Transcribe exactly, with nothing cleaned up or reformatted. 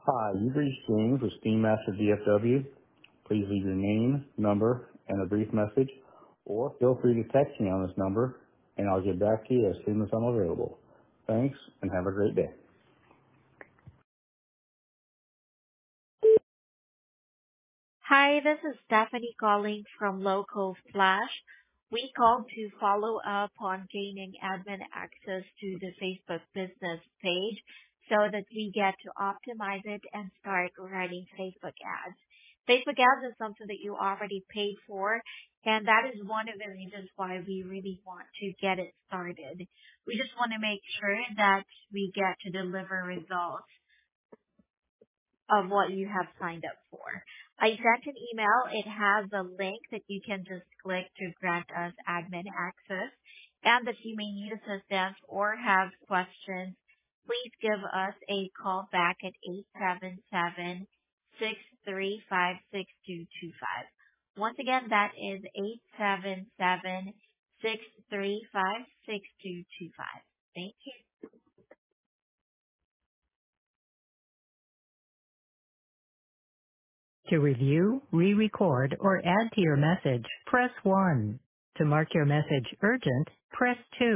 Hi, you've reached James with Steam Master D F W. Please leave your name, number, and a brief message, or feel free to text me on this number, and I'll get back to you as soon as I'm available. Thanks, and have a great day. Hi, this is Stephanie calling from Local Flash. We called to follow up on gaining admin access to the Facebook business page so that we get to optimize it and start running Facebook ads. Facebook ads is something that you already paid for, and that is one of the reasons why we really want to get it started. We just want to make sure that we get to deliver results of what you have signed up for. I sent an email. It has a link that you can just click to grant us admin access. And if you may need assistance or have questions, please give us a call back at eight seven seven, six three five, six two two five. Once again, that is eight seven seven, six three five, six two two five. Thank you. To review, re-record, or add to your message, press one. To mark your message urgent, press two.